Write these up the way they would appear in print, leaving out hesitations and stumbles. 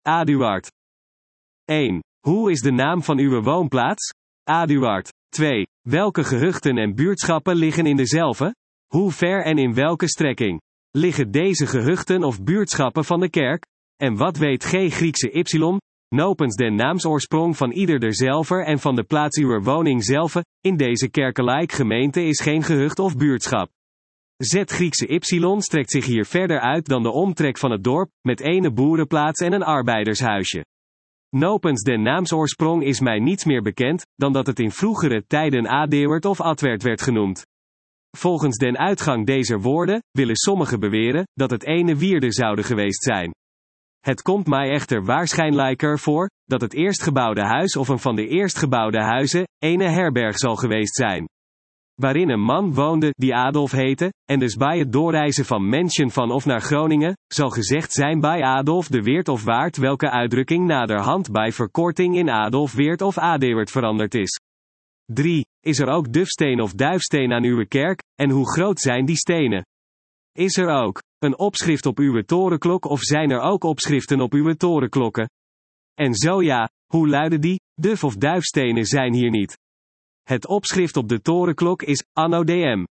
Aduard. 1. Hoe is de naam van uw woonplaats? Aduard. 2. Welke gehuchten en buurtschappen liggen in dezelfde? Hoe ver en in welke strekking? Liggen deze gehuchten of buurtschappen van de kerk? En wat weet Griekse Y, nopens den naamsoorsprong van ieder derzelver en van de plaats uwer woning zelve, in deze kerkelijk gemeente is geen gehucht of buurtschap. Z Griekse Y strekt zich hier verder uit dan de omtrek van het dorp, met ene boerenplaats en een arbeidershuisje. Nopens den naamsoorsprong is mij niets meer bekend, dan dat het in vroegere tijden Adeert of Adwerd werd genoemd. Volgens den uitgang dezer woorden, willen sommigen beweren, dat het ene wierde zouden geweest zijn. Het komt mij echter waarschijnlijker voor, dat het eerstgebouwde huis of een van de eerstgebouwde huizen, ene herberg zal geweest zijn. Waarin een man woonde, die Adolf heette, en dus bij het doorreizen van Menschen van of naar Groningen, zal gezegd zijn bij Adolf de Weert of Waard, welke uitdrukking naderhand bij verkorting in Adolf Weert of Adeert veranderd is. 3. Is er ook dufsteen of duifsteen aan uw kerk, en hoe groot zijn die stenen? Is er ook een opschrift op uw torenklok of zijn er ook opschriften op uw torenklokken? En zo ja, hoe luiden die? Duf of duifstenen zijn hier niet. Het opschrift op de torenklok is, Anno Dm.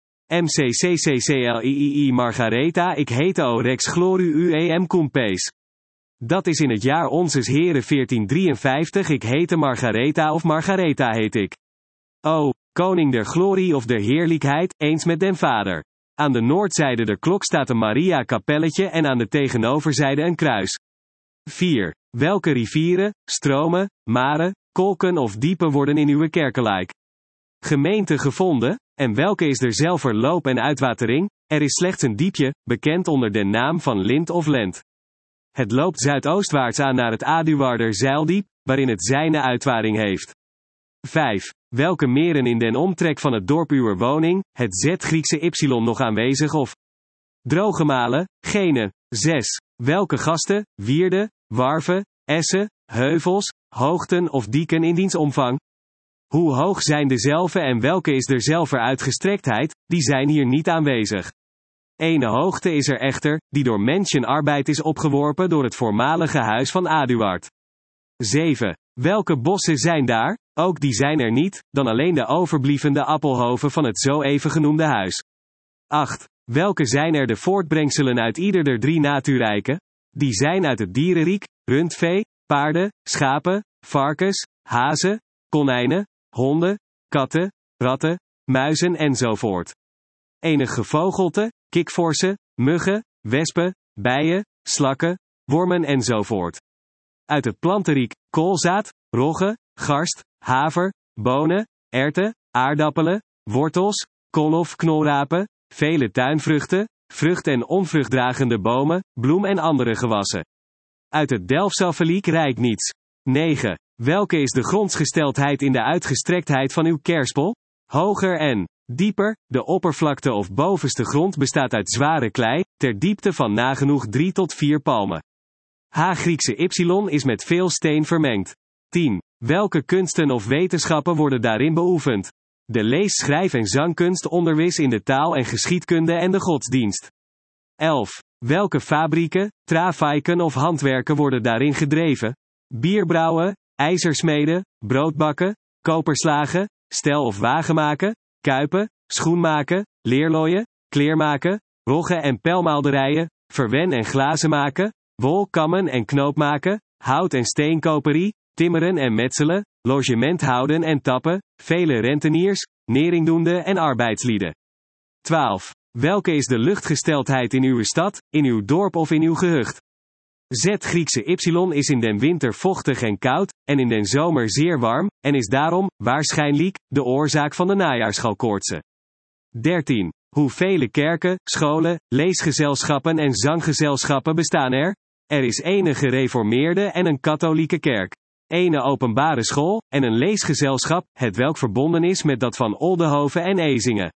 MCCCCLII Margaretha ik hete o Rex Gloru UEM Cumpes. Dat is in het jaar Onzes Heren 1453 ik hete Margaretha of Margaretha heet ik. O, koning der glorie of der heerlijkheid, eens met den vader. Aan de noordzijde der klok staat een Maria-kapelletje en aan de tegenoverzijde een kruis. 4. Welke rivieren, stromen, maren, kolken of diepen worden in uw kerkelijk gemeente gevonden, en welke is er zelver loop en uitwatering? Er is slechts een diepje, bekend onder de naam van Lint of Lent. Het loopt zuidoostwaarts aan naar het Aduarder Zeildiep, waarin het zijne uitwaring heeft. 5. Welke meren in den omtrek van het dorp uwer woning, het Z Griekse Y nog aanwezig of drooggemalen, gene. 6. Welke gasten, wierden, warven, essen, heuvels, hoogten of dieken in diens omvang? Hoe hoog zijn dezelve en welke is derzelver uitgestrektheid, die zijn hier niet aanwezig. Ene hoogte is er echter, die door mensenarbeid is opgeworpen door het voormalige huis van Aduard. 7. Welke bossen zijn daar? Ook die zijn er niet, dan alleen de overblievende appelhoven van het zo even genoemde huis. 8. Welke zijn er de voortbrengselen uit ieder der drie natuurrijken? Die zijn uit het dierenriek, rundvee, paarden, schapen, varkens, hazen, konijnen, honden, katten, ratten, muizen enzovoort. Enig gevogelte, kikvorsen, muggen, wespen, bijen, slakken, wormen enzovoort. Uit het plantenriek, koolzaad, rogge, garst, haver, bonen, erwten, aardappelen, wortels, kool- of knolrapen, vele tuinvruchten, vrucht- en onvruchtdragende bomen, bloem en andere gewassen. Uit het Delfsafeliek rijkt niets. 9. Welke is de grondsgesteldheid in de uitgestrektheid van uw kerspel? Hoger en dieper, de oppervlakte of bovenste grond bestaat uit zware klei, ter diepte van nagenoeg 3 tot 4 palmen. H Griekse Y is met veel steen vermengd. 10. Welke kunsten of wetenschappen worden daarin beoefend? De lees-, schrijf- en zangkunst, onderwijs in de taal en geschiedkunde en de godsdienst. 11. Welke fabrieken, travaiken of handwerken worden daarin gedreven? Bierbrouwen, ijzersmeden, broodbakken, koperslagen, stel- of wagenmaken, kuipen, schoenmaken, leerlooien, kleermaken, roggen- en pijlmaalderijen, verwen- en glazen maken, wol, kammen en knoop maken, hout- en steenkoperie, timmeren en metselen, logement houden en tappen, vele renteniers, neringdoende en arbeidslieden. 12. Welke is de luchtgesteldheid in uw stad, in uw dorp of in uw gehucht? Z Griekse Y is in den winter vochtig en koud, en in den zomer zeer warm, en is daarom, waarschijnlijk, de oorzaak van de najaarschalkoortsen. 13. Hoevele kerken, scholen, leesgezelschappen en zanggezelschappen bestaan er? Er is ene gereformeerde en een katholieke kerk. Ene openbare school, en een leesgezelschap, hetwelk verbonden is met dat van Oldenhoven en Ezingen.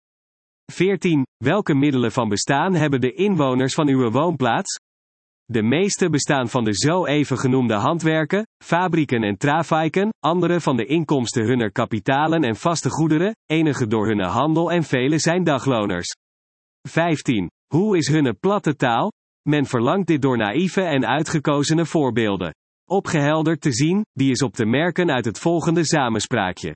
14. Welke middelen van bestaan hebben de inwoners van uw woonplaats? De meeste bestaan van de zo even genoemde handwerken, fabrieken en travaiken, andere van de inkomsten hunner kapitalen en vaste goederen, enige door hunne handel en vele zijn dagloners. 15. Hoe is hunne platte taal? Men verlangt dit door naïeve en uitgekozene voorbeelden. Opgehelderd te zien, die is op te merken uit het volgende samenspraakje.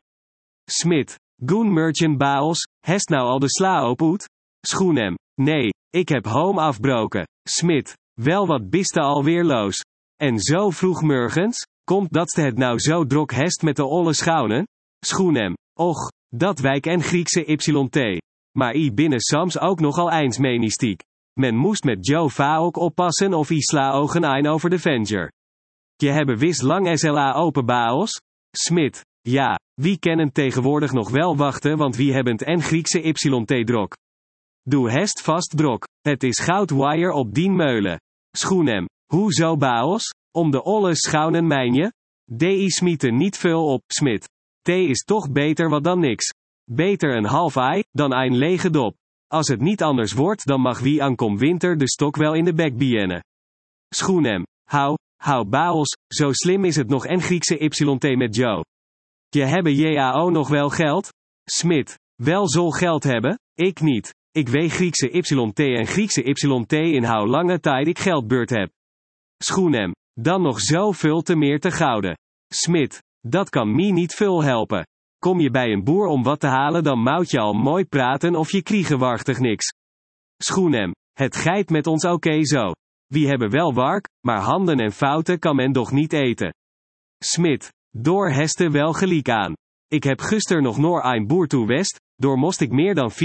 Smit. Goen merchant baos, hest nou al de sla op oet? Schoenem. Nee, ik heb home afbroken. Smit. Wel wat biste alweer los. En zo vroeg morgens, komt datste het nou zo drok hest met de olle schounen? Schoenem. Och, dat wijk en Griekse YT. Maar i binnen Sams ook nogal eens menistiek. Men moest met Joe Vaok oppassen of i sla ogen ein over de Venger. Je hebben wis lang SLA open baos? Smit. Ja, wie kennen tegenwoordig nog wel wachten want wie hebben en Griekse YT drok. Doe hest vast drok. Het is goud wire op dien meulen. Schoenem. Hoezo baos? Om de olle schounen mijnje? Di smieten niet veel op, Smit. T is toch beter wat dan niks. Beter een half ei, dan een lege dop. Als het niet anders wordt dan mag wie aankom winter de stok wel in de bek bienne. Schoenem. Hou baos, zo slim is het nog en Griekse YT met Joe. Je hebben JAO nog wel geld? Smit. Wel zol geld hebben? Ik niet. Ik weet Griekse YT en Griekse YT in hou lange tijd ik geldbeurt heb. Schoenem. Dan nog zoveel te meer te gouden. Smit. Dat kan me niet veel helpen. Kom je bij een boer om wat te halen dan moet je al mooi praten of je kriegen warchtig niks. Schoenem. Het geit met ons oké zo. Wie hebben wel wark, maar handen en fouten kan men toch niet eten. Smit. Door heste wel geliek aan. Ik heb guster nog noor een boer toe west, door moest ik meer dan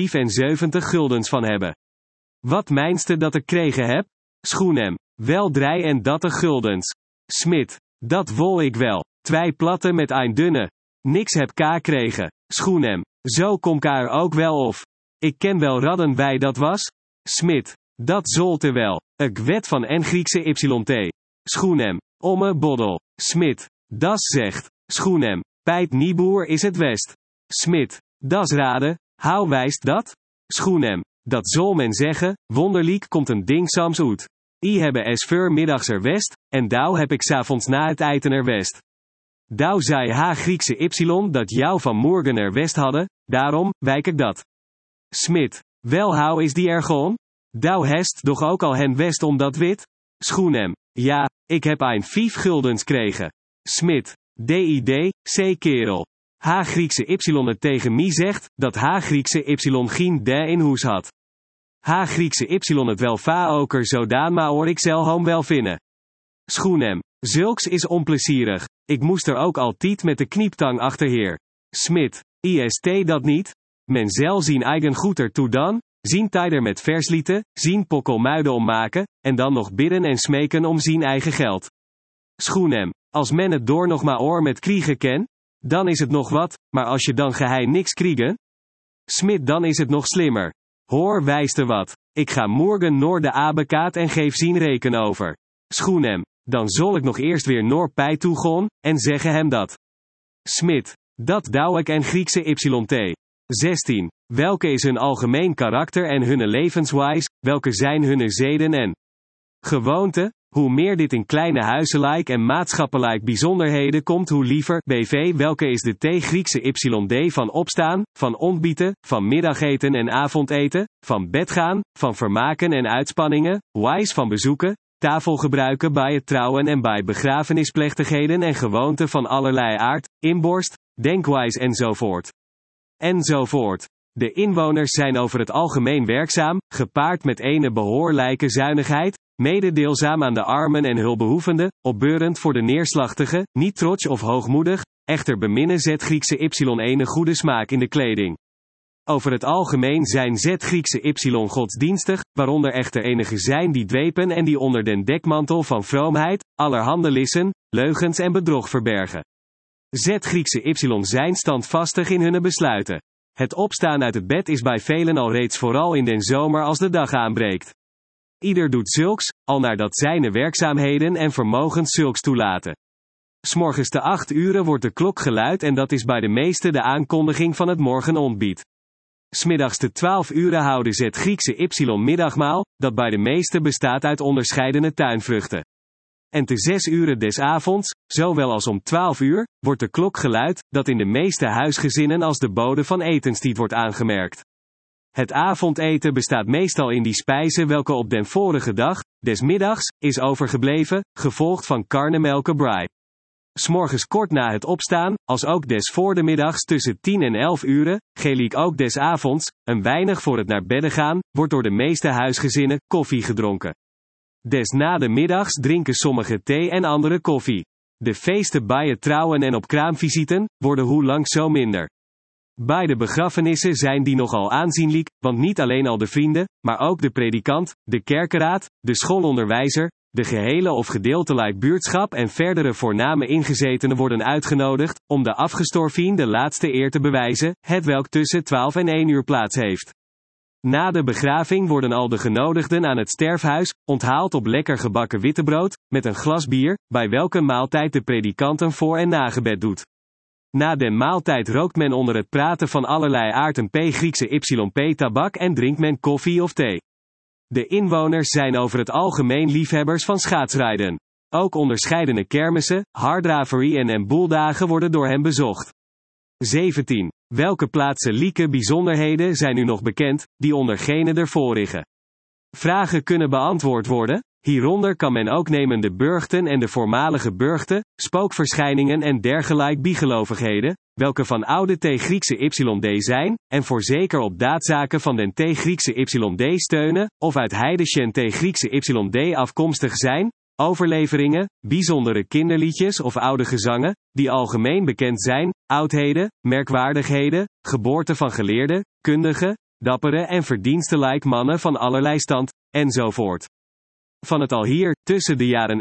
75 guldens van hebben. Wat meinste dat ik kregen heb? Schoenem. Wel 33 guldens. Smit. Dat wol ik wel. 2 platte met een dunne. Niks heb ka kregen. Schoenem. Zo kom ka er ook wel of. Ik ken wel radden bij dat was. Smit. Dat zolte wel. Ik wet van en Griekse YT. Schoenem. Omme boddel. Smit. Das zegt. Schoenem. Pijt nieboer is het west. Smit. Das raden. Hou wijst dat? Schoenem. Dat zol men zeggen, wonderlijk komt een ding sams uit. I hebben es voor middags er west, en douw heb ik s'avonds na het eten er west. Douw zei ha Griekse Y dat jou van morgen er west hadden, daarom, wijk ik dat. Smit. Wel hou is die er gewoon? Douw hest doch ook al hen west om dat wit? Schoenem. Ja, ik heb een 5 guldens kregen. Smit. DID, C kerel. H Griekse Y het tegen mij zegt, dat H Griekse Y geen de in hoes had. H Griekse Y het wel vaoker zodaan maar hoor ik zelhom wel vinden. Schoenem. Zulks is onplezierig. Ik moest er ook altijd met de knieptang achterheer. Smit. IST dat niet? Men zel zien eigen goed ertoe dan, zien tijder met verslieten, zien pokkelmuiden ommaken, en dan nog bidden en smeken om zien eigen geld. Schoenem. Als men het door nog maar oor met kriegen ken, dan is het nog wat, maar als je dan geheim niks kriegen? Smit dan is het nog slimmer. Hoor wijste wat. Ik ga morgen noor de abekaat en geef zien reken over. Schoenem. Dan zal ik nog eerst weer noor pij toegon, en zeggen hem dat. Smit. Dat douw ik en Griekse YT. 16. Welke is hun algemeen karakter en hunne levenswijs, welke zijn hunne zeden en gewoonte? Hoe meer dit in kleine huiselijk en maatschappelijk bijzonderheden komt hoe liever, BV welke is de T Griekse YD van opstaan, van ontbieten, van middageten en avondeten, van bedgaan, van vermaken en uitspanningen, wijs van bezoeken, tafelgebruiken bij het trouwen en bij begrafenisplechtigheden en gewoonten van allerlei aard, inborst, denkwijs enzovoort. Enzovoort. De inwoners zijn over het algemeen werkzaam, gepaard met ene behoorlijke zuinigheid, mededeelzaam aan de armen en hulpbehoevenden, opbeurend voor de neerslachtige, niet trots of hoogmoedig, echter beminnen Z Griekse Y ene goede smaak in de kleding. Over het algemeen zijn Z Griekse Y godsdienstig, waaronder echter enige zijn die dwepen en die onder den dekmantel van vroomheid, allerhande lissen, leugens en bedrog verbergen. Z Griekse Y zijn standvastig in hunne besluiten. Het opstaan uit het bed is bij velen al reeds vooral in den zomer als de dag aanbreekt. Ieder doet zulks, al naar dat zijne werkzaamheden en vermogens zulks toelaten. 's Morgens te 8 uren wordt de klok geluid en dat is bij de meesten de aankondiging van het morgenontbijt. 's Middags te 12 uren houden ze het Griekse Y-middagmaal, dat bij de meesten bestaat uit onderscheidene tuinvruchten. En te 6 uren des avonds, zowel als om 12 uur, wordt de klok geluid, dat in de meeste huisgezinnen als de bode van etenstijd wordt aangemerkt. Het avondeten bestaat meestal in die spijzen welke op den vorige dag, des middags, is overgebleven, gevolgd van karnemelken braai. 'S morgens kort na het opstaan, als ook des voor de middags tussen 10 en 11 uren, gelijk ook des avonds, een weinig voor het naar bedde gaan, wordt door de meeste huisgezinnen koffie gedronken. Des na de middags drinken sommigen thee en anderen koffie. De feesten bij het trouwen en op kraamvisiten, worden hoe lang zo minder. Bij de begrafenissen zijn die nogal aanzienlijk, want niet alleen al de vrienden, maar ook de predikant, de kerkeraad, de schoolonderwijzer, de gehele of gedeeltelijk buurtschap en verdere voorname ingezetenen worden uitgenodigd, om de afgestorven de laatste eer te bewijzen, hetwelk tussen 12 en 1 uur plaats heeft. Na de begraving worden al de genodigden aan het sterfhuis, onthaald op lekker gebakken wittebrood, met een glas bier, bij welke maaltijd de predikant een voor- en nagebed doet. Na den maaltijd rookt men onder het praten van allerlei aard een Griekse YP tabak en drinkt men koffie of thee. De inwoners zijn over het algemeen liefhebbers van schaatsrijden. Ook onderscheidene kermissen, harddravery en boeldagen worden door hen bezocht. 17. Welke plaatselijke bijzonderheden zijn u nog bekend, die onder gene ervoor liggen? Vragen kunnen beantwoord worden. Hieronder kan men ook nemen de burchten en de voormalige burchten, spookverschijningen en dergelijke bijgelovigheden, welke van oude Griekse YD zijn, en voorzeker op daadzaken van den Griekse YD steunen, of uit heidenschen Griekse YD afkomstig zijn, overleveringen, bijzondere kinderliedjes of oude gezangen, die algemeen bekend zijn, oudheden, merkwaardigheden, geboorte van geleerden, kundigen, dappere en verdienstelijke mannen van allerlei stand, enzovoort. Van het al hier, tussen de jaren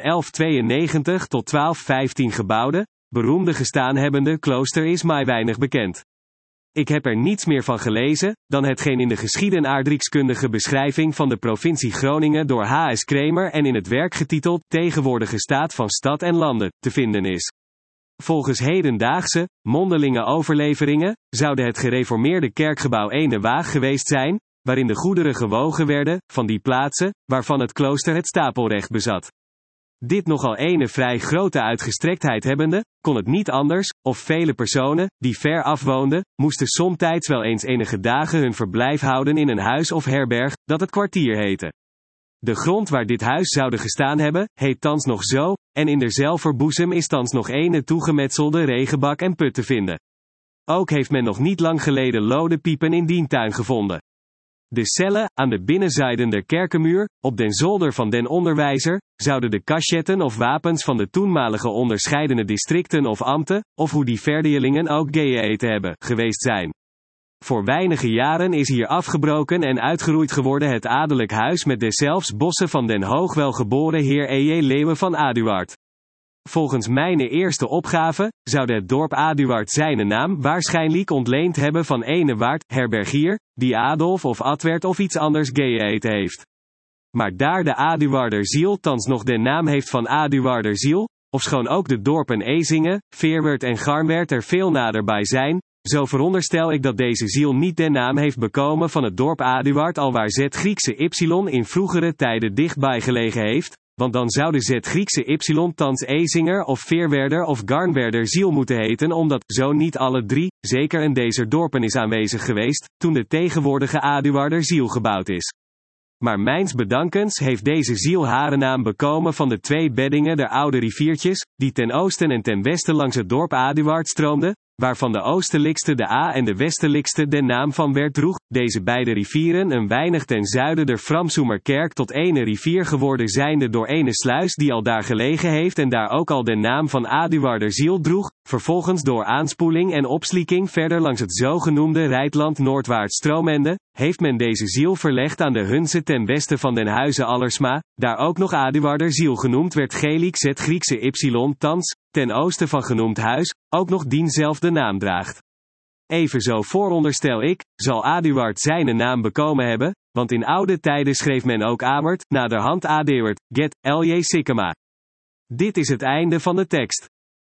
1192 tot 1215 gebouwde, beroemde gestaan hebbende klooster is mij weinig bekend. Ik heb er niets meer van gelezen, dan hetgeen in de geschiedenaardrijkskundige beschrijving van de provincie Groningen door H.S. Kremer en in het werk getiteld, Tegenwoordige staat van stad en landen, te vinden is. Volgens hedendaagse, mondelinge overleveringen, zou het gereformeerde kerkgebouw ene waag geweest zijn, waarin de goederen gewogen werden, van die plaatsen, waarvan het klooster het stapelrecht bezat. Dit nogal ene vrij grote uitgestrektheid hebbende, kon het niet anders, of vele personen, die ver afwoonden, moesten somtijds wel eens enige dagen hun verblijf houden in een huis of herberg, dat het kwartier heette. De grond waar dit huis zouden gestaan hebben, heet thans nog zo, en in derzelver boezem is thans nog ene toegemetselde regenbak en put te vinden. Ook heeft men nog niet lang geleden lode piepen in dien tuin gevonden. De cellen, aan de binnenzijden der kerkenmuur, op den zolder van den onderwijzer, zouden de cachetten of wapens van de toenmalige onderscheidene districten of ambten, of hoe die verdeelingen ook geëten hebben, geweest zijn. Voor weinige jaren is hier afgebroken en uitgeroeid geworden het adellijk huis met deszelfs bossen van den hoogwelgeboren heer E.J. Leeuwen van Aduard. Volgens mijn eerste opgave, zou het dorp Aduard zijn naam waarschijnlijk ontleend hebben van ene waard, herbergier, die Adolf of Adwert of iets anders geëten heeft. Maar daar de Aduarderziel thans nog de naam heeft van Aduarderziel, ofschoon ook de dorpen Ezingen, Veerwerd en Garnwerd er veel naderbij zijn, zo veronderstel ik dat deze ziel niet de naam heeft bekomen van het dorp Aduard alwaar Z Griekse Y in vroegere tijden dichtbij gelegen heeft, want dan zou de Z Griekse Y thans Ezinger of Veerwerder of Garnwerder ziel moeten heten omdat, zo niet alle drie, zeker een dezer dorpen is aanwezig geweest, toen de tegenwoordige Aduarder ziel gebouwd is. Maar mijns bedankens heeft deze ziel hare naam bekomen van de twee beddingen der oude riviertjes, die ten oosten en ten westen langs het dorp Aduard stroomden, waarvan de oostelijkste de A en de westelijkste de naam van werd droeg, deze beide rivieren een weinig ten zuiden der Framsoemerkerk tot ene rivier geworden zijnde door ene sluis die al daar gelegen heeft en daar ook al de naam van Aduarderziel droeg, vervolgens door aanspoeling en opslieking verder langs het zogenoemde Rijtland noordwaarts stromende, heeft men deze ziel verlegd aan de Hunze ten westen van den huize Allersma, daar ook nog Aduarderziel genoemd werd gelijk zet Griekse Y thans, ten oosten van genoemd huis, ook nog dienzelfde naam draagt. Evenzo vooronderstel ik, zal Aduard zijn naam bekomen hebben, want in oude tijden schreef men ook Amert, naderhand Aduard, get, L.J. Sikkema. Dit is het einde van de tekst.